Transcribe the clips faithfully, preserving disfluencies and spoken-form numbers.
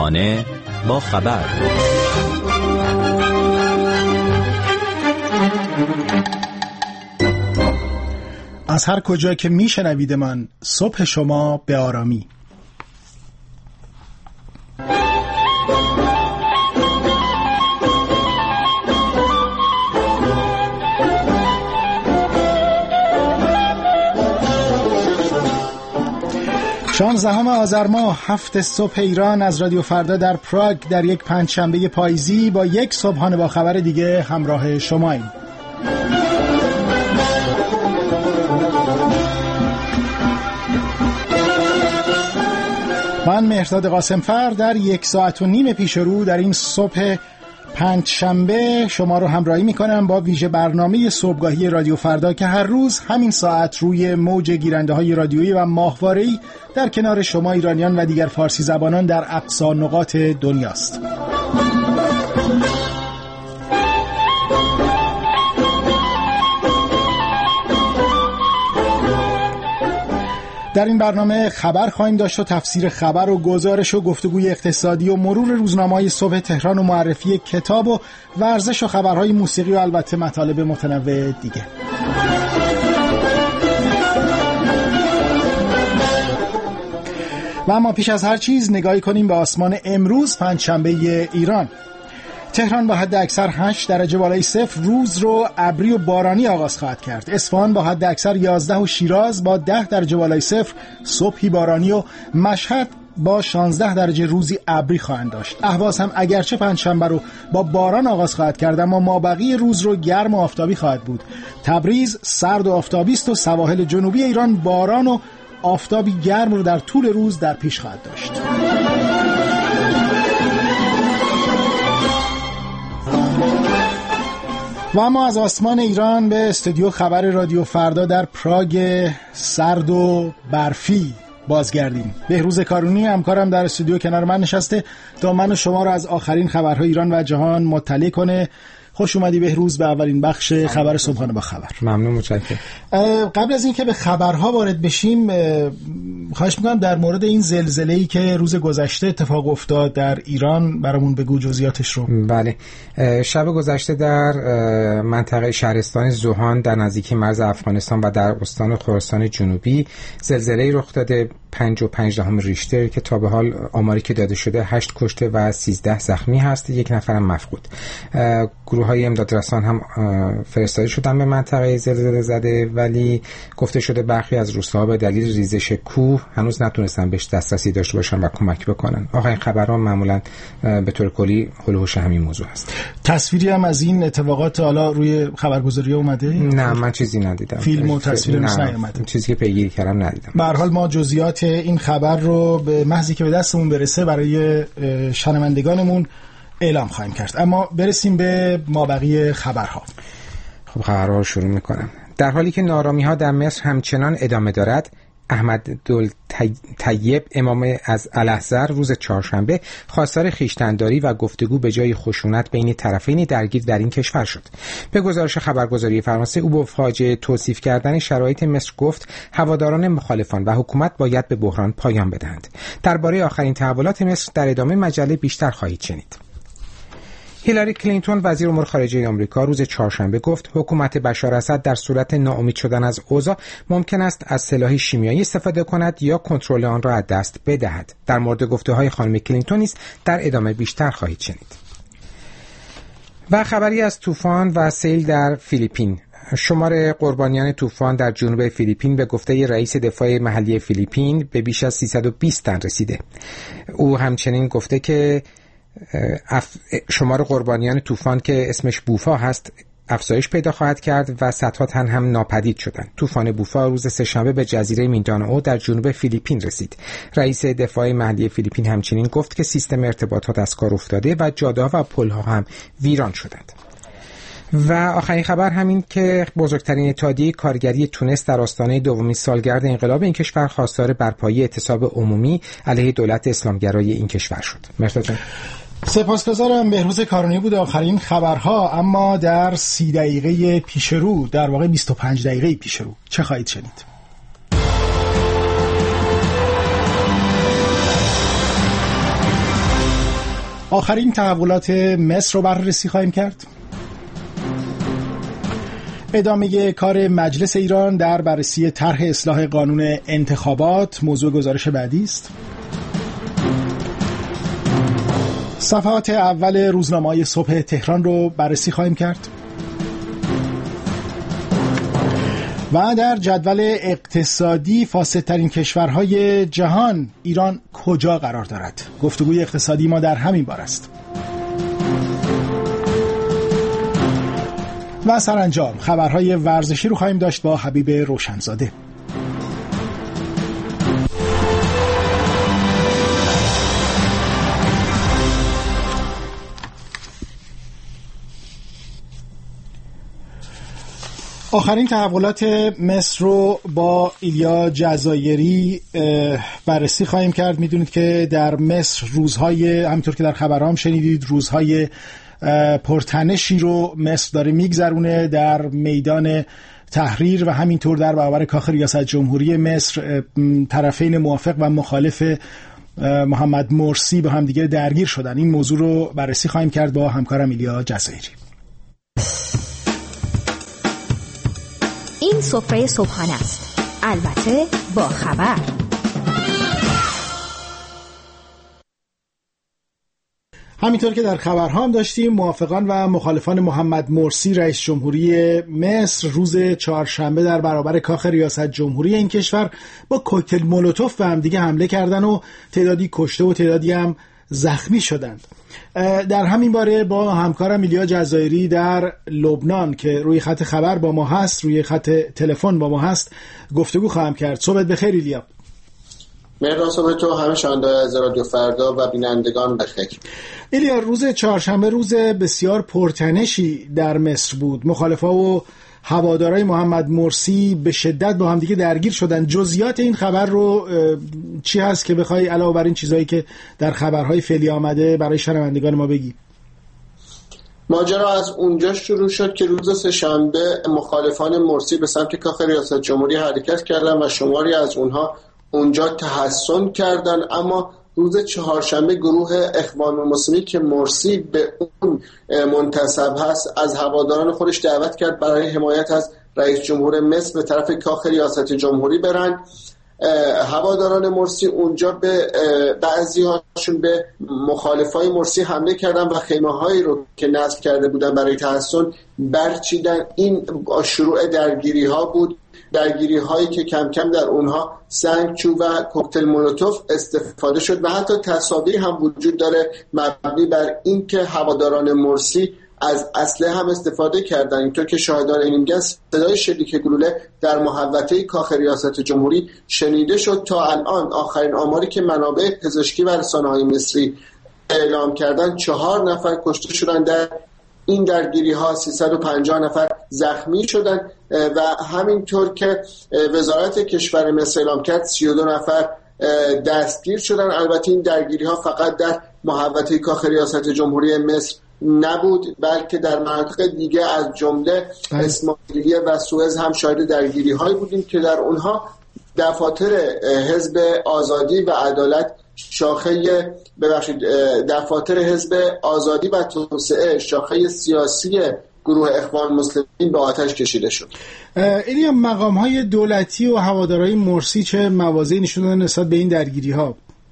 صبحانه با خبر. از هر کجا که میشنوید من، صبح شما به آرامی. شانزدهم آذر ماه، هفت صبح ایران، از رادیو فردا در پراگ در یک پنجشنبه پاییزی با یک صبحانه با خبر دیگه همراه شماییم. من مهرداد قاسمفر در یک ساعت و نیم پیش رو در این صبح پنجشنبه شما رو همراهی میکنم با ویژه برنامه صبحگاهی رادیو فردا که هر روز همین ساعت روی موج گیرنده های رادیویی و ماهواره‌ای در کنار شما ایرانیان و دیگر فارسی زبانان در اقصا نقاط دنیاست. در این برنامه خبر خواهیم داشت و تفسیر خبر و گزارش و گفتگوی اقتصادی و مرور روزنامه‌های صبح تهران و معرفی کتاب و ورزش و خبرهای موسیقی و البته مطالب متنوع دیگه. و اما پیش از هر چیز نگاهی کنیم به آسمان امروز پنجشنبه ایران. تهران با حد اکثر هشت درجه بالای صفر روز رو ابری و بارانی آغاز خواهد کرد. اصفهان با حد اکثر یازده و شیراز با ده درجه بالای صفر صبحی بارانی و مشهد با شانزده درجه روزی ابری خواهند داشت. اهواز هم اگرچه پنجشنبه رو با باران آغاز خواهد کرد اما مابقی روز رو گرم و آفتابی خواهد بود. تبریز سرد و آفتابی است و سواحل جنوبی ایران باران و آفتابی گرم رو در طول روز در پیش خواهد داشت. و اما از آسمان ایران به استودیو خبر رادیو فردا در پراگ سرد و برفی بازگردیم. بهروز کارونی همکارم در استودیو کنار من نشسته تا من و شما را از آخرین خبرهای ایران و جهان مطلع کنه. خوش اومدی بهروز به اولین بخش خبر صبحانه با خبر. ممنون، متشکرم. قبل از اینکه به خبرها وارد بشیم خواهش میکنم در مورد این زلزله‌ای که روز گذشته اتفاق افتاد در ایران برامون بگو جزئیاتش رو. بله، شب گذشته در منطقه شهرستان زوهان در نزدیکی مرز افغانستان و در استان خراسان جنوبی زلزله‌ای رخ داده پنج و پنج دهم ریشتر که تا به حال آماری که داده شده هشت کشته و سیزده زخمی هست، یک نفرم مفقود. گروه‌های امدادرسان هم فرستاده شدن به منطقه زلزله زده، ولی گفته شده برخی از روستاها به دلیل ریزش کوه هنوز نتونستن بهش دسترسی داشته باشن و کمک بکنن. آخرین خبرها معمولاً به طور کلی هول و هوش همین موضوع هست. تصویری هم از این اتفاقات حالا روی خبرگزاری اومده؟ نه، من چیزی ندیدم. فیلم و تصویر نیومده. چیزی که پیگیری کردم ندیدم. به هر حال ما جزئیات این خبر رو به محضی که به دستمون برسه برای شنوندگانمون اعلام خواهیم کرد. اما برسیم به مابقی خبرها. خب خبرها رو شروع میکنم. در حالی که نارامی‌ها در مصر همچنان ادامه دارد، احمد دل طیب امام از الازهر روز چهارشنبه خواستار خویشتن‌داری و گفتگو به جای خشونت بین طرفین درگیر در این کشور شد. به گزارش خبرگزاری فرانسه او با فاجعه توصیف کردن شرایط مصر گفت هواداران مخالفان و حکومت باید به بحران پایان بدهند. درباره آخرین تحولات مصر در ادامه مجله بیشتر خواهید شنید. هیلاری کلینتون وزیر امور خارجه آمریکا روز چهارشنبه گفت حکومت بشار اسد در صورت ناامید شدن از اوضاع ممکن است از سلاح شیمیایی استفاده کند یا کنترل آن را از دست بدهد. در مورد گفته‌های خانم کلینتون نیز در ادامه بیشتر خواهید شنید. و خبری از طوفان و سیل در فیلیپین. شمار قربانیان طوفان در جنوب فیلیپین به گفته رئیس دفاع محلی فیلیپین به بیش از سیصد و بیست تن رسیده. او همچنین گفته که شمار قربانیان طوفان که اسمش بوفا هست افزایش پیدا خواهد کرد و صدها تن هم ناپدید شدند. طوفان بوفا روز سه‌شنبه به جزیره میندانائو در جنوب فیلیپین رسید. رئیس دفاع محلی فیلیپین همچنین گفت که سیستم ارتباطات از کار افتاده و جاده‌ها و پل‌ها هم ویران شدند. و آخرین خبر همین که بزرگترین اتحادیه کارگری تونس در آستانه دومین سالگرد انقلاب این کشور خواستار برپایی اعتصاب عمومی علیه دولت اسلامگرای این کشور شد. مرتضی سپاسگزارم. بهروز کارونی بود آخرین خبرها. اما در سی دقیقه پیش رو، در واقع بیست و پنج دقیقه پیش رو، چه خواهید شنید؟ آخرین تحولات مصر رو بررسی خواهیم کرد. ادامه کار مجلس ایران در بررسی طرح اصلاح قانون انتخابات موضوع گزارش بعدی است. صفحات اول روزنامه‌های صبح تهران رو بررسی خواهیم کرد. و در جدول اقتصادی فاسدترین کشورهای جهان ایران کجا قرار دارد؟ گفتگوی اقتصادی ما در همین باره است. و سرانجام خبرهای ورزشی رو خواهیم داشت با حبیب روشنزاده. آخرین تحولات مصر رو با ایلیا جزایری بررسی خواهیم کرد. میدونید که در مصر روزهای، همینطور که در خبرام شنیدید، روزهای پرتنشی رو مصر داره میگذرونه در میدان تحریر و همینطور در برابر کاخ ریاست جمهوری مصر. طرفین موافق و مخالف محمد مرسی با هم دیگه درگیر شدن. این موضوع رو بررسی خواهیم کرد با همکارم ایلیا جزایری. این سفره صبحانه است، البته با خبر. همینطور که در خبرها هم داشتیم، موافقان و مخالفان محمد مرسی رئیس جمهوری مصر روز چهارشنبه در برابر کاخ ریاست جمهوری این کشور با کوکتل مولوتوف به هم دیگه حمله کردن و تعدادی کشته و تعدادی هم زخمی شدند. در همین باره با همکارم ایلیا جزایری در لبنان که روی خط خبر با ما هست، روی خط تلفن با ما هست، گفتگو خواهم کرد. صبحت بخیر ایلیا. مهران، صبح تو همه شنوندگان از رادیو فردا و بینندگان بخیر. ایلیا، روز چهارشنبه روز بسیار پرتنشی در مصر بود. مخالفا و هوادارای محمد مرسی به شدت با هم دیگه درگیر شدن. جزئیات این خبر رو چی هست که بخوای علاوه بر این چیزایی که در خبرهای فعلی آمده برای شنوندگان ما بگی؟ ماجرا از اونجا شروع شد که روز سه‌شنبه مخالفان مرسی به سمت کاخ ریاست جمهوری حرکت کردن و شماری از اونها اونجا تحصن کردن، اما روز چهارشنبه گروه اخوان المسلمین که مرسی به اون منتسب هست از هواداران خودش دعوت کرد برای حمایت از رئیس جمهور مصر به طرف کاخ ریاست جمهوری برن. هواداران مرسی اونجا به بعضی هاشون به مخالفای مرسی حمله کردن و خیمه هایی رو که نصب کرده بودن برای تحصن برچیدن. این شروع درگیری ها بود، درگیری هایی که کم کم در اونها سنگچوب و کوکتل مولوتوف استفاده شد و حتی تصاویر هم وجود داره مبنی بر این که هواداران مرسی از اسلحه هم استفاده کردن. اینطور که شاهدان این میگن صدای شلیک گلوله در محوطه کاخ ریاست جمهوری شنیده شد. تا الان آخرین آماری که منابع پزشکی و رسانه‌های مصری اعلام کردن چهار نفر کشته شدن در این درگیری ها، سیصد و پنجاه نفر زخمی شدن و همینطور که وزارت کشور مصر اعلام کرد سی و دو نفر دستگیر شدن. البته این درگیری ها فقط در محوطه کاخ ریاست جمهوری مصر نبود، بلکه در مناطق دیگه از جمله اسماعیلیه و سوئز هم شاهد درگیری هایی بودیم که در اونها دفاتر حزب آزادی و عدالت شاخه ببخشید دفاتر حزب آزادی و توسعه شاخه سیاسی گروه اخوان مسلمین به آتش کشیده شد. این مقام‌های دولتی و هوادارهای مرسی چه مواضعی نشون دادن نسبت به این درگیری‌ها؟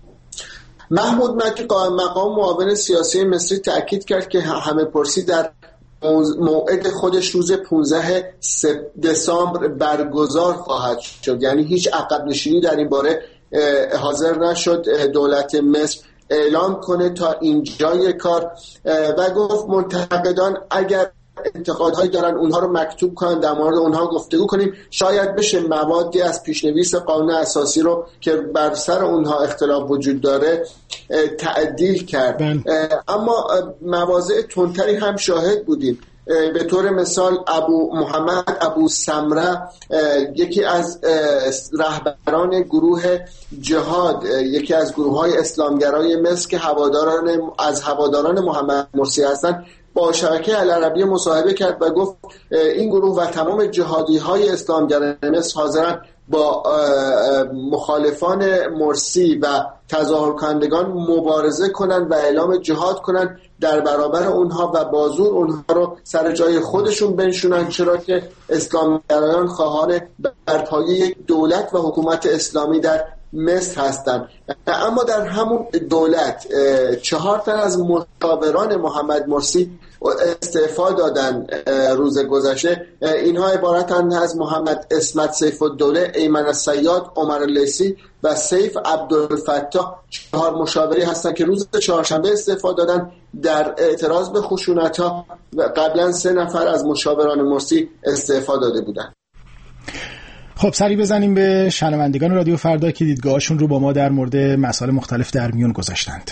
محمود مکی مقام معاون سیاسی مصری تأکید کرد که همه پرسی در موعد خودش روز پانزده دسامبر برگزار خواهد شد، یعنی هیچ عقب نشینی در این باره حاضر نشد دولت مصر اعلام کنه تا اینجای کار و گفت منتقدان اگر انتقادهایی دارن اونها رو مکتوب کنن، در مورد اونها گفتگو کنیم، شاید بشه موادی از پیشنویس قانون اساسی رو که بر سر اونها اختلاف وجود داره تعدیل کرد. اما مواضع تندتری هم شاهد بودیم. به طور مثال ابو محمد ابو سمره، یکی از رهبران گروه جهاد، یکی از گروه‌های اسلامگرای مصر که هواداران از هواداران محمد مرسی هستند، با شبکه العربیه مصاحبه کرد و گفت این گروه و تمام جهادی‌های اسلامگر مصر حاضرن با مخالفان مرسی و تظاهر کنندگان مبارزه کنند و اعلام جهاد کنند در برابر اونها و بازور اونها رو سر جای خودشون بنشونن، چرا که اسلامگرایان خواهان برپایی یک دولت و حکومت اسلامی در مصر هستند. اما در همون دولت چهار تن از مشاوران محمد مرسی استعفا دادن روز گذشته. اینها عبارتند از محمد اسمت سیف الدوله، ایمن الصیاد، عمر اللیثی و سیف عبدالفتاح. چهار مشاوری هستند که روز چهارشنبه استعفا دادن در اعتراض به خشونت‌ها و قبلا سه نفر از مشاوران مرسی استعفا داده بودند. خب سری بزنیم به شنوندگان رادیو فردا که دیدگاهشون رو با ما در مورد مسائل مختلف در میون گذاشتند.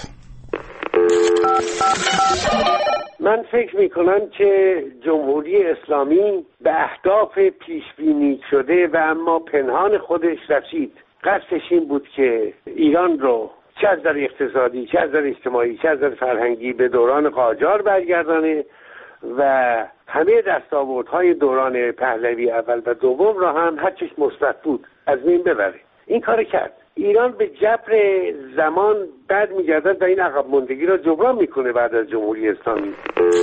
من فکر میکنم که جمهوری اسلامی به اهداف پیش بینی شده و اما پنهان خودش رسید. قصدش این بود که ایران رو چه از نظر اقتصادی، چه از نظر اجتماعی، چه از نظر فرهنگی به دوران قاجار برگردانه و همه دستاوردهای دوران پهلوی اول و دوم را هم هرچیش مثبت بود از بین ببره. این کار کرد. ایران به جبر زمان بعد میگردد و این عقب ماندگی را جبران میکنه بعد از جمهوری اسلامی.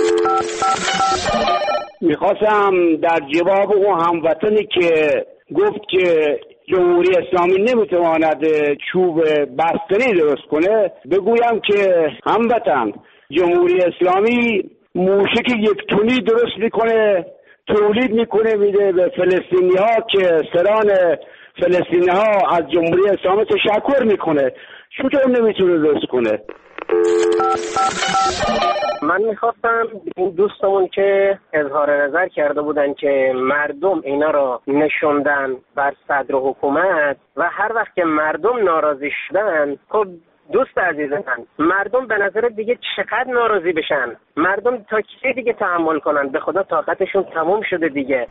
میخواستم در جواب اون هموطنی که گفت که جمهوری اسلامی نمیتواند چوب بستنی درست کنه بگویم که هموطن، جمهوری اسلامی موشک یک تونی درست میکنه، تولید میکنه، میده به فلسطینی ها که سران فلسطینی ها از جمهوری اسلامی تشکر میکنه. چطور نمیتونه درست کنه؟ من میخواستم این دوستمون که اظهار نظر کرده بودن که مردم اینا رو نشوندن بر صدر حکومت و هر وقت که مردم ناراضی شدن، خب دوست عزیزم، مردم به نظر دیگه چقدر ناراضی بشن؟ مردم تا کی دیگه تحمل کنن؟ به خدا طاقتشون تموم شده دیگه.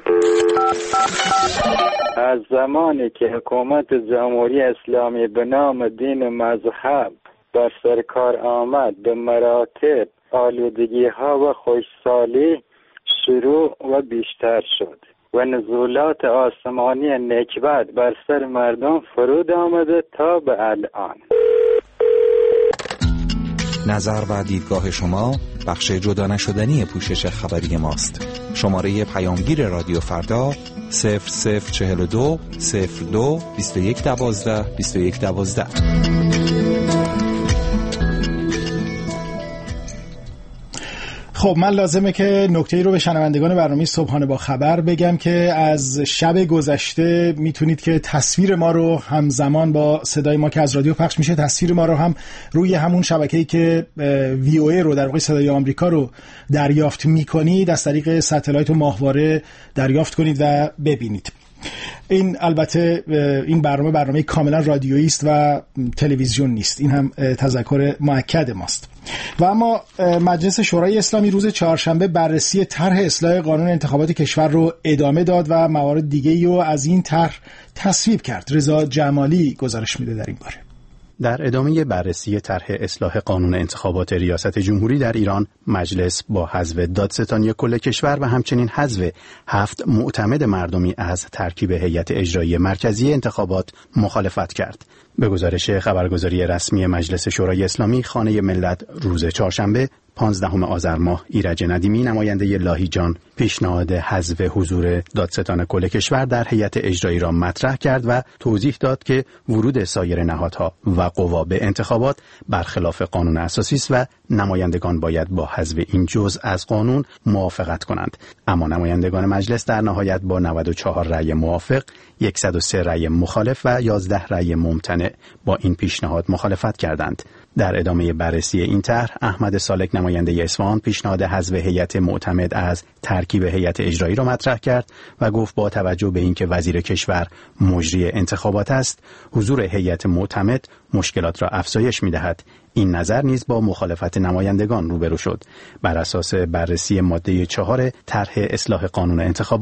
از زمانی که حکومت جمهوری اسلامی به نام دین و مذهب بر سرکار آمد، به مراتب آلودگی ها و خوشسالی شروع و بیشتر شد و نزولات آسمانی نکبت بر سر مردم فرود آمده تا به الان. نظر و دیدگاه شما بخش جدا نشدنی پوشش خبری ماست. شماره پیامگیر رادیو فردا صفر صفر چهل و دو صفر دو بیست و یک دوازده بیست و یک دوازده. خب من لازمه که نکته‌ای رو به شنوندگان برنامه صبحانه با خبر بگم که از شب گذشته میتونید که تصویر ما رو همزمان با صدای ما که از رادیو پخش میشه، تصویر ما رو هم روی همون شبکه‌ای که وی او ای رو در واقع صدای آمریکا رو دریافت میکنید از طریق ستلایت و ماهواره دریافت کنید و ببینید. این البته این برنامه برنامه کاملا رادیویی است و تلویزیون نیست. این هم تذکر مؤکد ماست. و اما مجلس شورای اسلامی روز چهارشنبه بررسی طرح اصلاح قانون انتخابات کشور رو ادامه داد و موارد دیگه‌ای رو از این طرح تصویب کرد. رضا جمالی گزارش میده در این باره. در ادامه بررسی طرح اصلاح قانون انتخابات ریاست جمهوری در ایران، مجلس با حذف دادستانی کل کشور و همچنین حذف هفت معتمد مردمی از ترکیب هیئت اجرایی مرکزی انتخابات مخالفت کرد. به گزارش خبرگزاری رسمی مجلس شورای اسلامی، خانه ملت روز چهارشنبه پانزدهم آذر ماه ایرج ندیمی، نماینده لاهیجان، پیشنهاد حذف حضور دادستان کل کشور در هیئت اجرایی را مطرح کرد و توضیح داد که ورود سایر نهادها و قوا به انتخابات برخلاف قانون اساسی است و نمایندگان باید با حذف این جزء از قانون موافقت کنند. اما نمایندگان مجلس در نهایت با نود و چهار رأی موافق، صد و سه رأی مخالف و یازده رأی ممتنع با این پیشنهاد مخالفت کردند. در ادامه بررسی این طرح، احمد سالک نماینده اصفهان پیشنهاد حذف هیئت معتمد از ترکیب هیئت اجرایی را مطرح کرد و گفت با توجه به اینکه وزیر کشور مجری انتخابات است، حضور هیئت معتمد مشکلات را افزایش می‌دهد. این نظر نیز با مخالفت نمایندگان روبرو شد. بر اساس بررسی ماده چهار طرح اصلاح قانون انتخابات،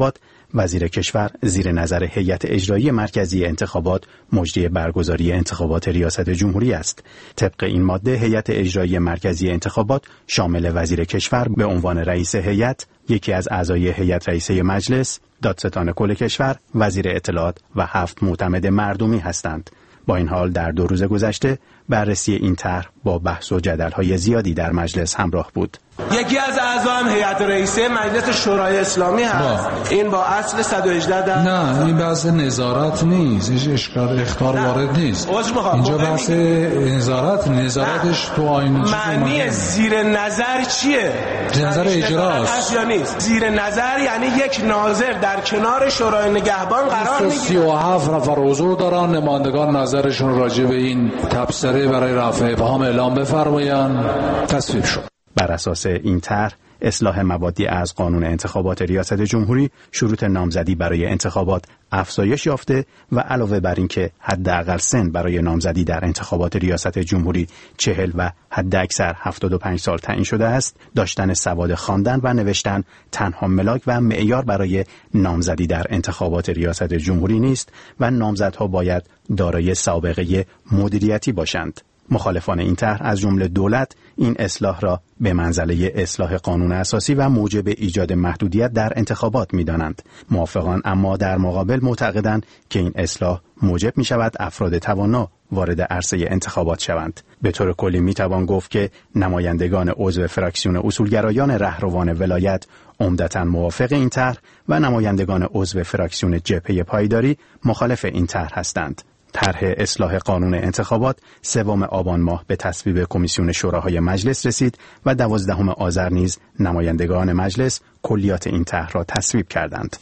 وزیر کشور زیر نظر هیئت اجرایی مرکزی انتخابات مجری برگزاری انتخابات ریاست جمهوری است. طبق این ماده هیئت اجرایی مرکزی انتخابات شامل وزیر کشور به عنوان رئیس هیئت، یکی از اعضای هیئت رئیسه مجلس، دادستان کل کشور، وزیر اطلاعات و هفت معتمد مردمی هستند. با این حال در دو روز گذشته بررسی این طرح با بحث و جدل‌های زیادی در مجلس همراه بود. یکی از اعضا هم هیئت رئیسه مجلس شورای اسلامی هست. با. این با اصل صد و هجده در نه، این بحث نظارت نیست، هیچ اشکال اختار وارد نیست. اینجا بحث نظارت، نظارتش تو آیین معنی زیر نظر چیه؟ نظر اجراست یا نیست؟ زیر نظر یعنی یک ناظر در کنار شورای نگهبان قرار میگیره. سی و هفت نفر حضور دارن، نمایندگان نظرشون راجع به این تبصره برای رفع ابهام اعلام بفرمایند. تصویب شد. بر اساس این طرح اصلاح مبادی از قانون انتخابات ریاست جمهوری شروط نامزدی برای انتخابات افزایش یافته و علاوه بر این که حداقل سن برای نامزدی در انتخابات ریاست جمهوری چهل و حداکثر هفتاد و پنج سال تعیین شده است، داشتن سواد خواندن و نوشتن تنها ملاک و معیار برای نامزدی در انتخابات ریاست جمهوری نیست و نامزدها باید دارای سابقه مدیریتی باشند. مخالفان این طرح از جمله دولت این اصلاح را به منزله اصلاح قانون اساسی و موجب ایجاد محدودیت در انتخابات می‌دانند. موافقان اما در مقابل معتقدند که این اصلاح موجب می‌شود افراد توانا وارد عرصه انتخابات شوند. به طور کلی می‌توان گفت که نمایندگان عضو فراکسیون اصولگرایان رهروان ولایت عمدتاً موافق این طرح و نمایندگان عضو فراکسیون جبهه پایداری مخالف این طرح هستند. طرح اصلاح قانون انتخابات سوم آبان ماه به تصویب کمیسیون شوراهای مجلس رسید و دوازدهم آذر نیز نمایندگان مجلس کلیات این طرح را تصویب کردند.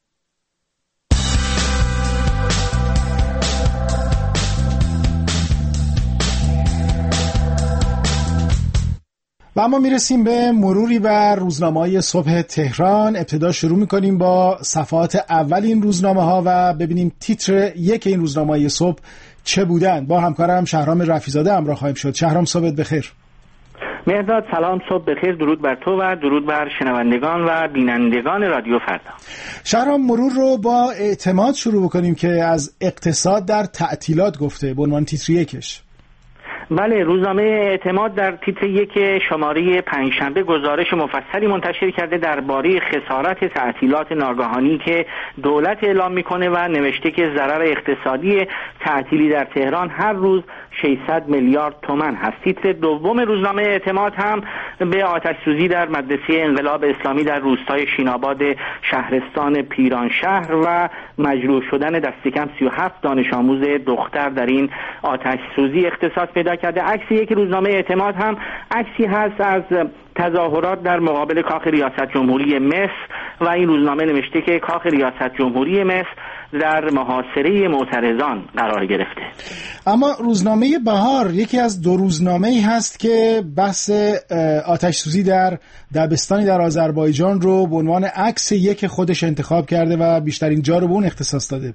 و اما میرسیم به مروری بر روزنامه‌های صبح تهران. ابتدا شروع میکنیم با صفحات اول این روزنامه ها و ببینیم تیتر یک این روزنامه‌های صبح چه بودند. با همکارم شهرام رفیزاده همراه خواهیم شد. شهرام صبحت بخیر. مهرداد سلام، صبح بخیر، درود بر تو و درود بر شنوندگان و بینندگان رادیو فردا. شهرام، مرور رو با اعتماد شروع بکنیم که از اقتصاد در تعطیلات گفته به عنوان تیتر یکش. بله، روزنامه اعتماد در تیتر یک شماره پنجشنبه گزارش مفصلی منتشر کرده درباره خسارت تعطیلات ناگهانی که دولت اعلام میکنه و نوشته که ضرر اقتصادی تعطیلی در تهران هر روز ششصد میلیارد تومان هست. تیتر دوم روزنامه اعتماد هم به آتش‌سوزی در مدرسه انقلاب اسلامی در روستای شیناباد شهرستان پیرانشهر و مجروح شدن دست کم سی و هفت دانش آموز دختر در این آتش‌سوزی اختصاص پیدا کرده. عکس یک روزنامه اعتماد هم عکسی هست از تظاهرات در مقابل کاخ ریاست جمهوری مصر و این روزنامه نوشته که کاخ ریاست جمهوری مصر در محاصره معترضان قرار گرفته. اما روزنامه بهار یکی از دو روزنامه‌ای هست که بحث آتش سوزی در دبستانی در آذربایجان رو به عنوان عکس یک خودش انتخاب کرده و بیشترین جا رو به اون اختصاص داده.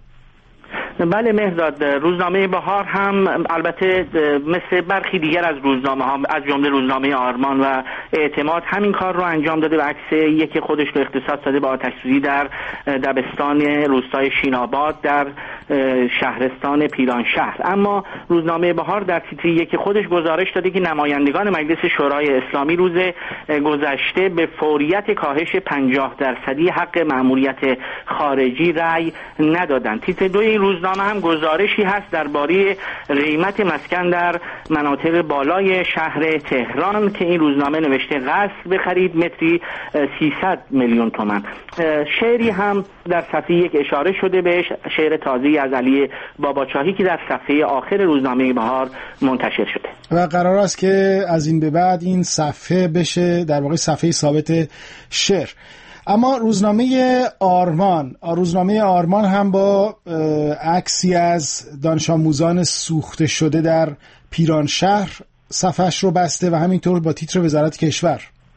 بله مهرداد، روزنامه بهار هم البته مثل برخی دیگر از روزنامه ها از جمله روزنامه آرمان و اعتماد همین کار رو انجام داده و عکس یک خودش رو اختصاص داده به آتش‌سوزی در دبستان روستای شیناباد در شهرستان پیرانشهر. اما روزنامه بهار در تیتر یک خودش گزارش داده که نمایندگان مجلس شورای اسلامی روز گذشته به فوریت کاهش پنجاه درصدی حق مأموریت خارجی رأی ندادند. تیتر دو این روز روزنامه هم گزارشی هست درباره قیمت مسکن در مناطق بالای شهر تهران که این روزنامه نوشته قصر بخرید متری سیصد میلیون تومان. شعری هم در صفحه یک اشاره شده بهش، شعر تازه‌ای از علی باباچاهی که در صفحه آخر روزنامه بهار منتشر شده و قرار است که از این به بعد این صفحه بشه در واقع صفحه ثابت شعر. اما روزنامه آرمان روزنامه آرمان هم با عکسی از دانش آموزان سوخته شده در پیرانشهر صفحش رو بسته و همینطور با تیتر وزارت کشور.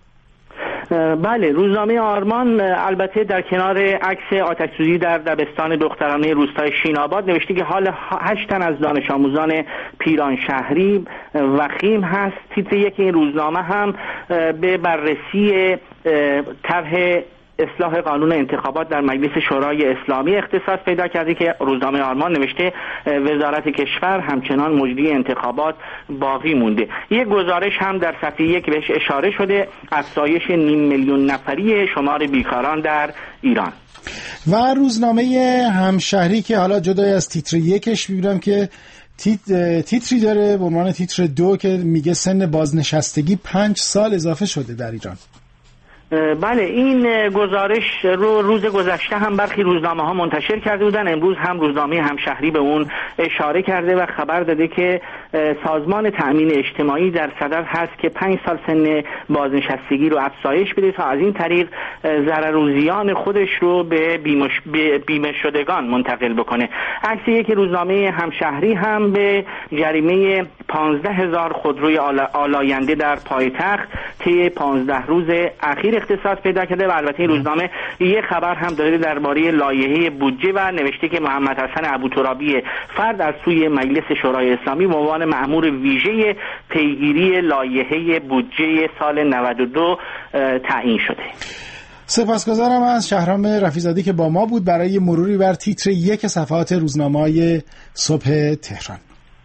بله، روزنامه آرمان البته در کنار عکس آتش‌سوزی در دبستان دخترانه روستای شیناباد نوشته که حال هشت تن از دانش آموزان پیرانشهری وخیم هست. تیتر یک این روزنامه هم به بررسی طرح اصلاح قانون انتخابات در مجلس شورای اسلامی اختصاص پیدا کرده که روزنامه آرمان نوشته وزارت کشور همچنان مجری انتخابات باقی مونده. یک گزارش هم در صفحه یک بهش اشاره شده، افزایش نیم میلیون نفری شمار بیکاران در ایران. و روزنامه همشهری که حالا جدای از تیتر یکش می‌بینم که تیتری داره به عنوان تیتر دو که میگه سن بازنشستگی پنج سال اضافه شده در ایران. بله، این گزارش رو روز گذشته هم برخی روزنامه ها منتشر کرده بودن. امروز هم روزنامه همشهری به اون اشاره کرده و خبر داده که سازمان تأمین اجتماعی در صدد هست که پنج سال سن بازنشستگی رو افزایش بده تا از این طریق ضرر و زیان خودش رو به بیمه شدگان منتقل بکنه. عکس یک روزنامه همشهری هم به جریمه پانزده هزار خودروی آلاینده در پایتخت طی پانزده روز اخیر اختصاص پیدا کرده و البته این روزنامه یک خبر هم داره درباره لایحه بودجه و نوشته که محمد حسن ابوترابی فرد از سوی مجلس شورای اسلامی به عنوان مأمور ویژه پیگیری لایحه بودجه سال نود و دو تعیین شده. سپاسگزارم از شهرام رفیع‌زاده که با ما بود برای مروری بر تیتر یک صفحات روزنامه‌های صبح تهران.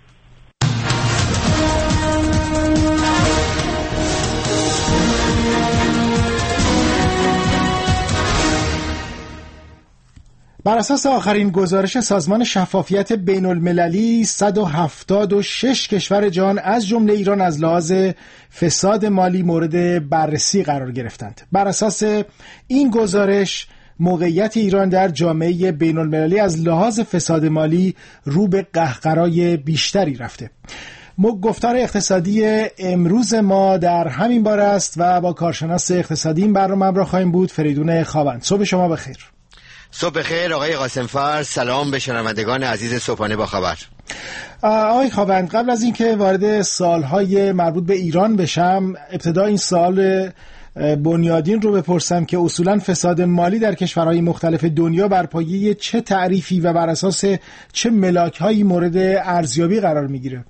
بر اساس آخرین گزارش سازمان شفافیت بین المللی صد و هفتاد و شش کشور جهان از جمله ایران از لحاظ فساد مالی مورد بررسی قرار گرفتند. بر اساس این گزارش موقعیت ایران در جامعه بین المللی از لحاظ فساد مالی رو به قهقرای بیشتری رفته. گفتار اقتصادی امروز ما در همین باره است و با کارشناس اقتصادی این برنامه همراه خواهیم بود، فریدون خاوند. صبح شما بخیر. صبح بخیر آقای قاسمفر، سلام به شنوندگان عزیز صبحانه با خبر. آقای خاوند، قبل از اینکه وارد سالهای مربوط به ایران بشم، ابتدا این سال بنیادین رو بپرسم که اصولاً فساد مالی در کشورهای مختلف دنیا بر پایه چه تعریفی و بر اساس چه ملاک‌هایی مورد ارزیابی قرار میگیره؟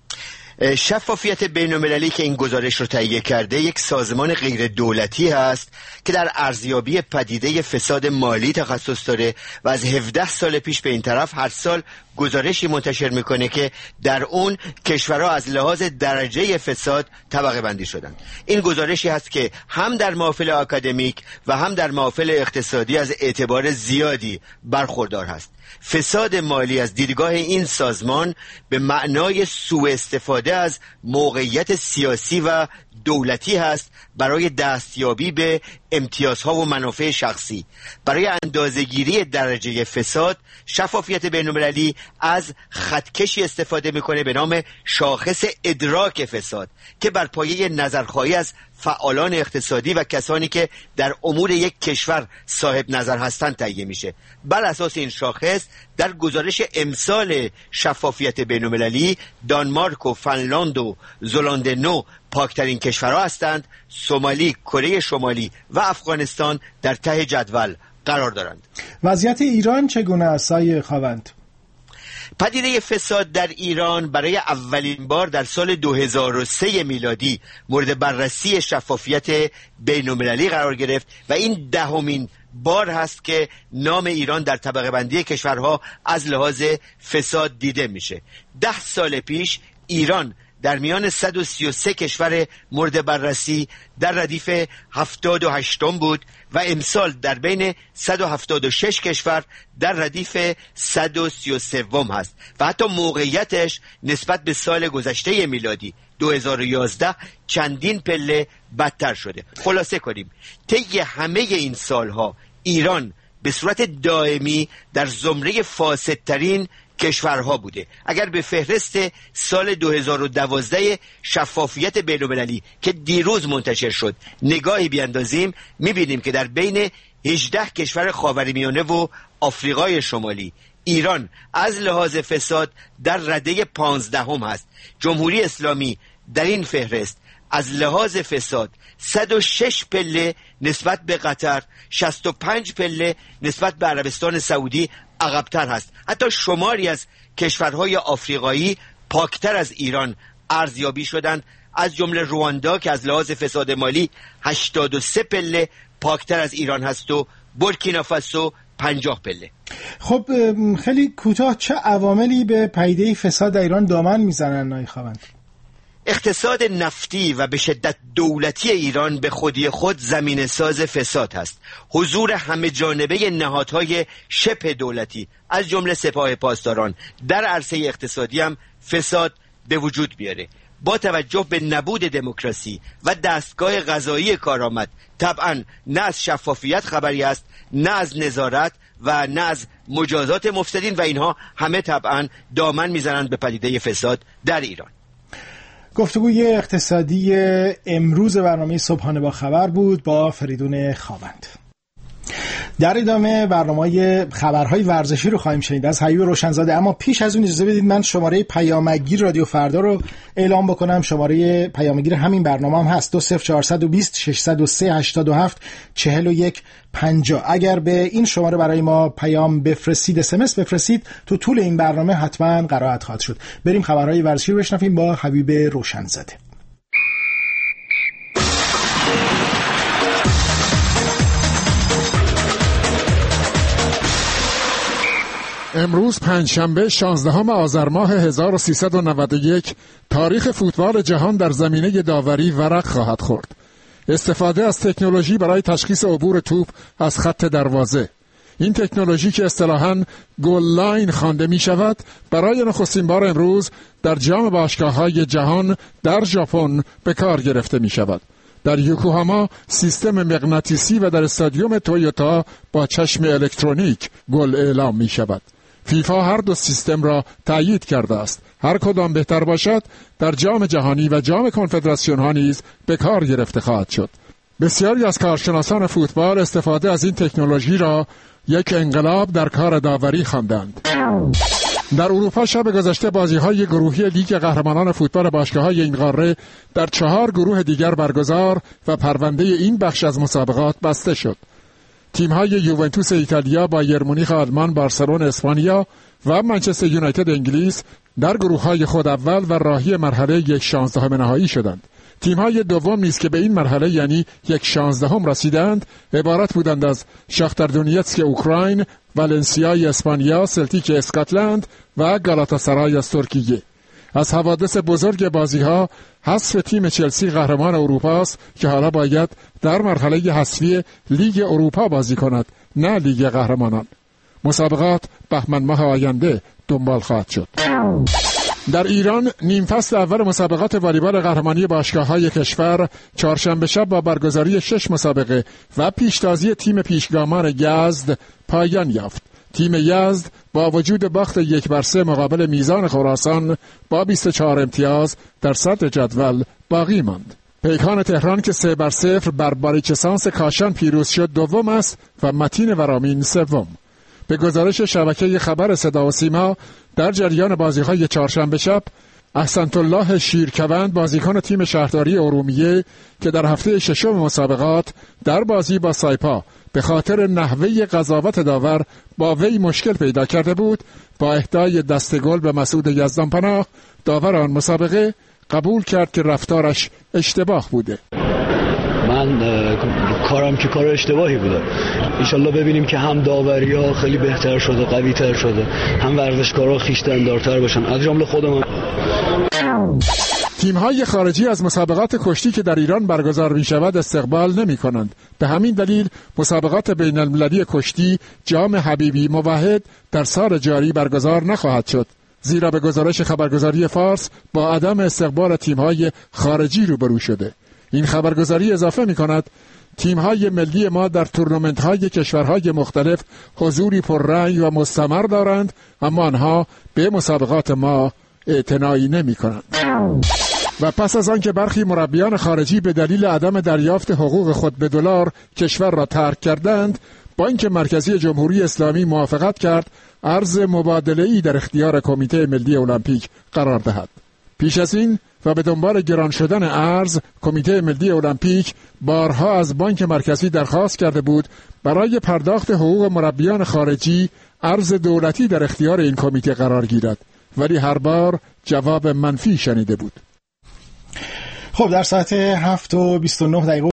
شفافیت بین‌المللی که این گزارش رو تهیه کرده یک سازمان غیر دولتی هست که در ارزیابی پدیده فساد مالی تخصص داره و از هفده سال پیش به این طرف هر سال گزارشی منتشر میکنه که در اون کشورها از لحاظ درجه فساد طبقه بندی شدن. این گزارشی هست که هم در محافل آکادمیک و هم در محافل اقتصادی از اعتبار زیادی برخوردار هست. فساد مالی از دیدگاه این سازمان به معنای سوء استفاده از موقعیت سیاسی و دولتی هست برای دستیابی به امتیازها و منافع شخصی. برای اندازه‌گیری درجه فساد شفافیت بین‌المللی از خطکشی استفاده میکنه به نام شاخص ادراک فساد که بر پایه نظرخواهی از فعالان اقتصادی و کسانی که در امور یک کشور صاحب نظر هستند تهیه میشه. بر اساس این شاخص در گزارش امسال شفافیت بین‌المللی دانمارک و فنلاند و زلاند نو پاکترین کشورها هستند. سومالی، کره شمالی و افغانستان در ته جدول قرار دارند. وضعیت ایران چگونه است آقای خاوند؟ پدیده فساد در ایران برای اولین بار در سال دو هزار و سه میلادی مورد بررسی شفافیت بین‌المللی قرار گرفت و این دهمین بار هست که نام ایران در طبقه بندی کشورها از لحاظ فساد دیده میشه. ده سال پیش ایران در میان صد و سی و سه کشور مورد بررسی در ردیف هفتاد و هشتم بود و امسال در بین صد و هفتاد و شش کشور در ردیف صد و سی و سه هست و حتی موقعیتش نسبت به سال گذشته میلادی دو هزار و یازده چندین پله بدتر شده. خلاصه کنیم، طی همه این سالها ایران به صورت دائمی در زمره فاسدترین کشورها بوده. اگر به فهرست سال دو هزار و دوازده شفافیت بین‌المللی که دیروز منتشر شد نگاهی بیاندازیم، میبینیم که در بین هجده کشور خاورمیانه و آفریقای شمالی ایران از لحاظ فساد در رده پانزدهم هست. جمهوری اسلامی در این فهرست از لحاظ فساد صد و شش پله نسبت به قطر، شصت و پنج پله نسبت به عربستان سعودی عقب‌تر هست. حتی شماری از کشورهای آفریقایی پاکتر از ایران ارزیابی شدند، از جمله رواندا که از لحاظ فساد مالی هشتاد و سه پله پاکتر از ایران هست و بورکینافاسو پنجاه پله. خب خیلی کوتاه چه عواملی به پدیده فساد در ایران دامن میزنن نای خواهند؟ اقتصاد نفتی و به شدت دولتی ایران به خودی خود زمین ساز فساد هست. حضور همه جانبه نهادهای شبه دولتی از جمله سپاه پاسداران در عرصه اقتصادی هم فساد به وجود بیاره. با توجه به نبود دموکراسی و دستگاه قضایی کارآمد طبعا نه از شفافیت خبری است، نه از نظارت و نه از مجازات مفسدین و اینها همه طبعا دامن میزنند به پدیده فساد در ایران. گفتگوی اقتصادی امروز برنامه صبحانه با خبر بود با فریدون خاوند. در ادامه برنامه خبرهای ورزشی رو خواهیم شنید از حبیب روشنزاده، اما پیش از اون اجازه بدید من شماره پیامگیر رادیو فردا رو اعلام بکنم. شماره پیامگیر همین برنامه هم هست دو صفر چهارصد و بیست ششصد و سه هشتاد و هفت چهل و یک پنجاه. اگر به این شماره برای ما پیام بفرستید، اس ام اس بفرستید، تو طول این برنامه حتما قرائت خواهد شد. بریم خبرهای ورزشی رو بشنویم با حبیب روشنزاده. امروز پنجشنبه شانزدهم آذر ماه هزار و سیصد و نود و یک تاریخ فوتبال جهان در زمینه داوری ورق خواهد خورد. استفاده از تکنولوژی برای تشخیص عبور توپ از خط دروازه. این تکنولوژی که اصطلاحاً گل لاین خوانده می شود برای نخستین بار امروز در جام باشگاه‌های جهان در ژاپن به کار گرفته می شود. در یوکوهاما سیستم مغناطیسی و در استادیوم تویوتا با چشم الکترونیک گل اعلام می شود. فیفا هر دو سیستم را تأیید کرده است. هر کدام بهتر باشد در جام جهانی و جام کنفدراسیون ها نیز به کار گرفته خواهد شد. بسیاری از کارشناسان فوتبال استفاده از این تکنولوژی را یک انقلاب در کار داوری خواندند. در اروپا شب گذشته بازی‌های گروهی لیگ قهرمانان فوتبال باشگاه‌های این قاره در چهار گروه دیگر برگزار و پرونده این بخش از مسابقات بسته شد. تیم‌های یوونتوس ایتالیا، بایر مونیخ آلمان، بارسلون اسپانیا و منچستر یونایتد انگلیس در گروه‌های خود اول و راهی مرحله یک شانزدهم نهایی شدند. تیم‌های دوم نیز که به این مرحله یعنی یک شانزدهم رسیدند عبارت بودند از شاختار دونیتسک اوکراین، والنسیای اسپانیا، سلتیک اسکاتلند و گالاتاسرای از ترکیه. از حوادث بزرگ بازی‌ها حذف تیم چلسی قهرمان اروپا است که حالا باید در مرحله حذفی لیگ اروپا بازی کند، نه لیگ قهرمانان. مسابقات بهمن ماه آینده دنبال خواهد شد. در ایران نیم فصل اول مسابقات والیبال قهرمانی باشگاه‌های کشور چهارشنبه شب با برگزاری شش مسابقه و پیشتازی تیم پیشگامان یزد پایان یافت. تیم یزد با وجود باخت یک بر سه مقابل میزان خراسان با بیست و چهار امتیاز در صدر جدول باقی ماند. پیکان تهران که سه بر صفر بر باریچسانس کاشان پیروز شد دوم است و متین ورامین سوم. به گزارش شبکه خبر صدا و سیما در جریان بازی‌های چهارشنبه شب احسنت الله شیرکوند بازیکن تیم شهرداری ارومیه که در هفته ششم مسابقات در بازی با سایپا به خاطر نحوه قضاوت داور با وی مشکل پیدا کرده بود، با اهدای دست گل به مسعود یزدانپناه داور آن مسابقه قبول کرد که رفتارش اشتباه بوده. من کارم که کار اشتباهی بوده. انشالله ببینیم که هم داوری ها خیلی بهتر شده، قوی تر شده، هم ورزشکارها خویشتن‌دارتر باشن، از جمله خودم. تیم‌های خارجی از مسابقات کشتی که در ایران برگزار می‌شود استقبال نمی‌کنند. به همین دلیل مسابقات بین‌المللی کشتی جام حبیبی موحد در سال جاری برگزار نخواهد شد، زیرا به گزارش خبرگزاری فارس با عدم استقبال تیم‌های خارجی روبرو شده. این خبرگزاری اضافه می‌کند تیم‌های ملی ما در تورنمنت‌های کشورهای مختلف حضوری پررنگ و مستمر دارند، اما آنها به مسابقات ما اعتنایی نمی‌کنند. و پس از آن که برخی مربیان خارجی به دلیل عدم دریافت حقوق خود به دلار کشور را ترک کردند، بانک مرکزی جمهوری اسلامی موافقت کرد ارز مبادله‌ای در اختیار کمیته ملی المپیک قرار دهد. پیش از این و به دنبال گران شدن ارز، کمیته ملی المپیک بارها از بانک مرکزی درخواست کرده بود برای پرداخت حقوق مربیان خارجی ارز دولتی در اختیار این کمیته قرار گیرد، ولی هر بار جواب منفی شنیده بود. خب در ساعت هفت و بیست و نه دقیقه